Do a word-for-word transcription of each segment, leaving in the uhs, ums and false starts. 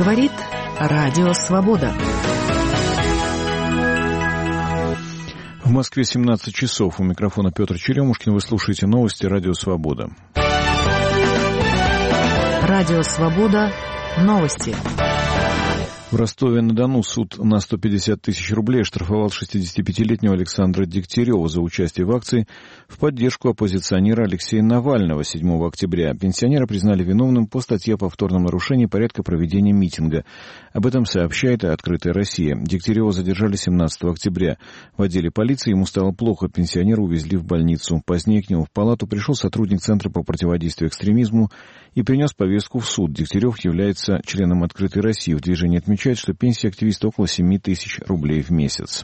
Говорит Радио Свобода. В Москве семнадцать часов. У микрофона Петр Черемушкин. Вы слушаете новости Радио Свобода. Радио Свобода. Новости. В Ростове-на-Дону суд на сто пятьдесят тысяч рублей оштрафовал шестидесятипятилетнего Александра Дегтярева за участие в акции в поддержку оппозиционера Алексея Навального седьмого октября. Пенсионера признали виновным по статье о повторном нарушении порядка проведения митинга. Об этом сообщает «Открытая Россия». Дегтярева задержали семнадцатого октября. В отделе полиции ему стало плохо, пенсионера увезли в больницу. Позднее к нему в палату пришел сотрудник Центра по противодействию экстремизму и принес повестку в суд. Дегтярев является членом «Открытой России». В движении отмечают, что пенсия активиста около семь тысяч рублей в месяц.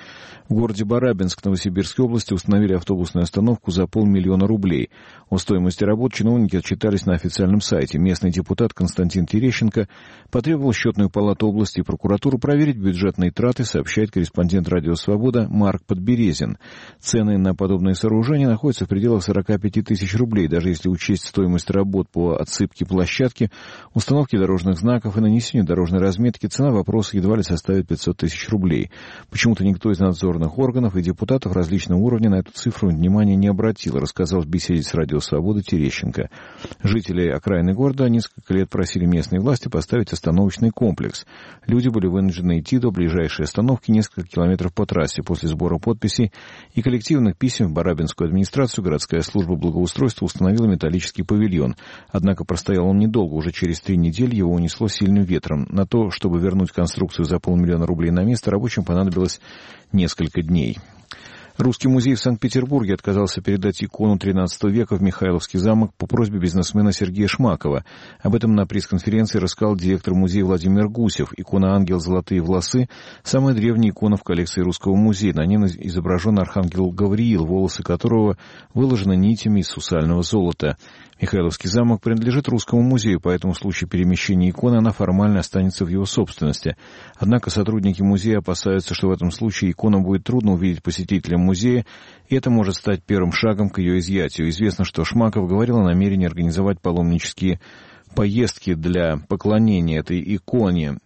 В городе Барабинск Новосибирской области установили автобусную остановку за полмиллиона рублей. О стоимости работ чиновники отчитались на официальном сайте. Местный депутат Константин Терещенко потребовал счетную палату области и прокуратуру проверить бюджетные траты, сообщает корреспондент Радио Свобода Марк Подберезин. Цены на подобные сооружения находятся в пределах сорок пять тысяч рублей, даже если учесть стоимость работ по отсыпке площадки, установке дорожных знаков и нанесению дорожной разметки. Цена вопроса едва ли составит пятьсот тысяч рублей. Почему-то никто из надзорных органов и депутатов различного уровня на эту цифру внимания не обратил, рассказал в беседе с Радио Свобода Терещенко. Жители окраины города несколько лет просили местные власти поставить остановочный комплекс. Люди были вынуждены идти до ближайшей остановки несколько километров по трассе. После сбора подписей и коллективных писем в Барабинскую администрацию городская служба благоустройства установила металлический павильон. Однако простоял он недолго, уже через три недели его унесло сильным ветром. На то, чтобы вернуть конструкцию за полмиллиона рублей на место, рабочим понадобилось несколько дней. Русский музей в Санкт-Петербурге отказался передать икону тринадцатого века в Михайловский замок по просьбе бизнесмена Сергея Шмакова. Об этом на пресс-конференции рассказал директор музея Владимир Гусев. Икона «Ангел. Золотые волосы» — самая древняя икона в коллекции Русского музея. На ней изображен архангел Гавриил, волосы которого выложены нитями из сусального золота. Михайловский замок принадлежит Русскому музею, поэтому в случае перемещения иконы она формально останется в его собственности. Однако сотрудники музея опасаются, что в этом случае икону будет трудно увидеть посетителям музея, и это может стать первым шагом к ее изъятию. Известно, что Шмаков говорил о намерении организовать паломнические поездки для поклонения этой иконе.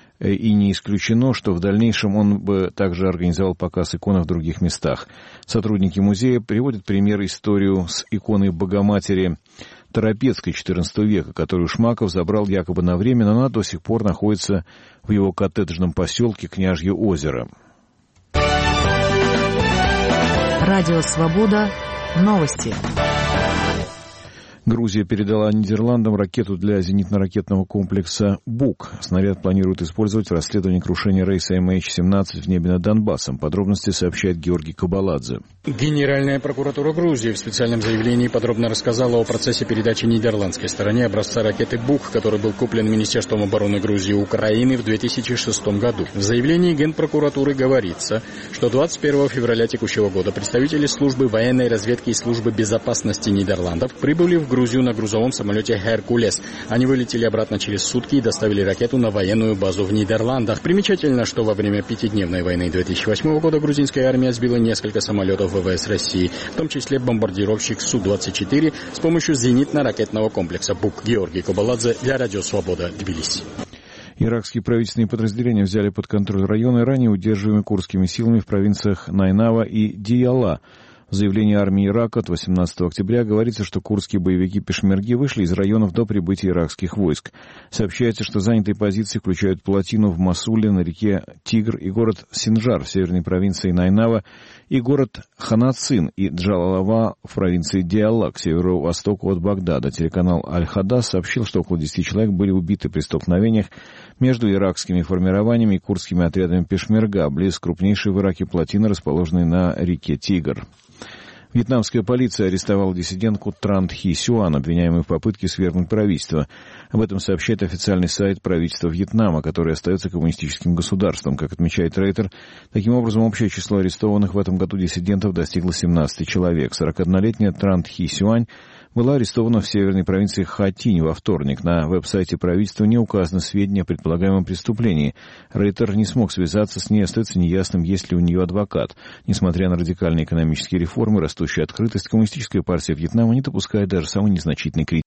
И не исключено, что в дальнейшем он бы также организовал показ икон в других местах. Сотрудники музея приводят пример историю с иконой Богоматери Торопецкой четырнадцатого века, которую Шмаков забрал якобы на время, но она до сих пор находится в его коттеджном поселке Княжье озеро. Радио Свобода. Новости. Грузия передала Нидерландам ракету для зенитно-ракетного комплекса «Бук». Снаряд планируют использовать в расследовании крушения рейса эм эйч семнадцать в небе над Донбассом. Подробности сообщает Георгий Кабаладзе. Генеральная прокуратура Грузии в специальном заявлении подробно рассказала о процессе передачи нидерландской стороне образца ракеты «Бук», который был куплен Министерством обороны Грузии и Украины в две тысячи шестом году. В заявлении Генпрокуратуры говорится, что двадцать первого февраля текущего года представители службы военной разведки и службы безопасности Нидерландов прибыли в Грузию Грузию на грузовом самолете «Херкулес». Они вылетели обратно через сутки и доставили ракету на военную базу в Нидерландах. Примечательно, что во время пятидневной войны две тысячи восьмого года грузинская армия сбила несколько самолетов ВВС России, в том числе бомбардировщик Су двадцать четыре с помощью зенитно-ракетного комплекса «Бук». Георгий Кабаладзе для Радио Свобода, Тбилиси. Иракские правительственные подразделения взяли под контроль районы, ранее удерживаемые курдскими силами в провинциях Найнава и Дияла. В заявлении армии Ирака от восемнадцатого октября говорится, что курдские боевики пешмерги вышли из районов до прибытия иракских войск. Сообщается, что занятые позиции включают плотину в Мосуле на реке Тигр и город Синджар в северной провинции Найнава и город Ханацин и Джалалава в провинции Диала к северо-востоку от Багдада. Телеканал Аль-Хадас сообщил, что около десяти человек были убиты при столкновениях между иракскими формированиями и курдскими отрядами пешмерга близ крупнейшей в Ираке плотины, расположенной на реке Тигр. Вьетнамская полиция арестовала диссидентку Тран Тхи Сюан, обвиняемую в попытке свергнуть правительство. Об этом сообщает официальный сайт правительства Вьетнама, который остается коммунистическим государством. Как отмечает Рейтер, таким образом общее число арестованных в этом году диссидентов достигло семнадцати человек. сорокаоднолетняя Тран Тхи Сюань была арестована в северной провинции Хатинь во вторник. На веб-сайте правительства не указаны сведения о предполагаемом преступлении. Рейтер не смог связаться с ней, остается неясным, есть ли у нее адвокат. Несмотря на радикальные экономические реформы, растущую открытость, Коммунистическая партия Вьетнама не допускает даже самой незначительной критики.